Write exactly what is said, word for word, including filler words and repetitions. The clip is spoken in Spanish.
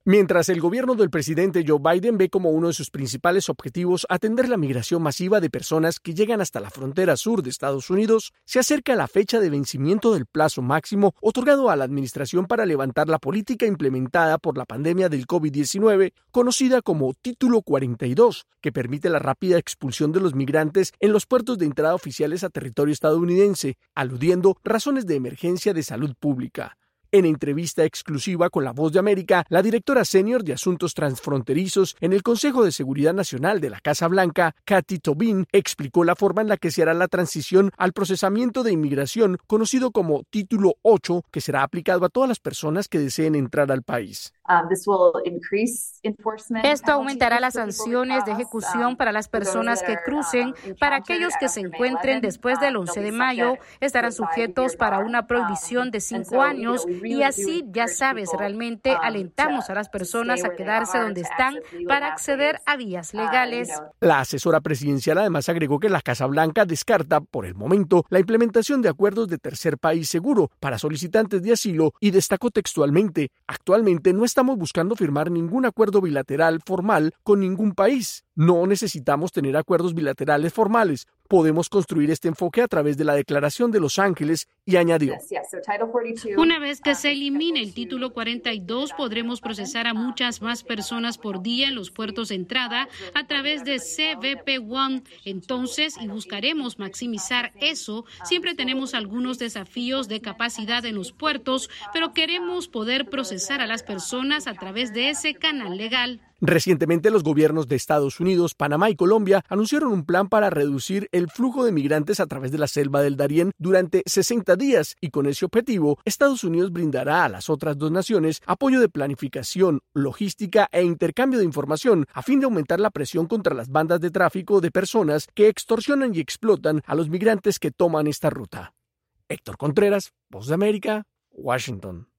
Mientras el gobierno del presidente Joe Biden ve como uno de sus principales objetivos atender la migración masiva de personas que llegan hasta la frontera sur de Estados Unidos, se acerca la fecha de vencimiento del plazo máximo otorgado a la administración para levantar la política implementada por la pandemia del COVID diecinueve, conocida como Título cuarenta y dos, que permite la rápida expulsión de los migrantes en los puertos de entrada oficiales a territorio estadounidense, aludiendo razones de emergencia de salud pública. En entrevista exclusiva con La Voz de América, la directora senior de Asuntos Transfronterizos en el Consejo de Seguridad Nacional de la Casa Blanca, Kathy Tobin, explicó la forma en la que se hará la transición al procesamiento de inmigración conocido como Título ocho, que será aplicado a todas las personas que deseen entrar al país. Esto aumentará las sanciones de ejecución para las personas que crucen. Para aquellos que se encuentren después del once de mayo, estarán sujetos para una prohibición de cinco años y así, ya sabes, realmente alentamos a las personas a quedarse donde están para acceder a vías legales. La asesora presidencial además agregó que la Casa Blanca descarta, por el momento, la implementación de acuerdos de tercer país seguro para solicitantes de asilo y destacó textualmente: actualmente no estamos buscando firmar ningún acuerdo bilateral formal con ningún país. No necesitamos tener acuerdos bilaterales formales. Podemos construir este enfoque a través de la Declaración de Los Ángeles, y añadió: Una vez que se elimine el Título cuarenta y dos, podremos procesar a muchas más personas por día en los puertos de entrada a través de C B P uno. Entonces, y buscaremos maximizar eso. Siempre tenemos algunos desafíos de capacidad en los puertos, pero queremos poder procesar a las personas a través de ese canal legal. Recientemente, los gobiernos de Estados Unidos, Panamá y Colombia anunciaron un plan para reducir el flujo de migrantes a través de la selva del Darién durante sesenta días, y con ese objetivo, Estados Unidos brindará a las otras dos naciones apoyo de planificación, logística e intercambio de información a fin de aumentar la presión contra las bandas de tráfico de personas que extorsionan y explotan a los migrantes que toman esta ruta. Héctor Contreras, Voz de América, Washington.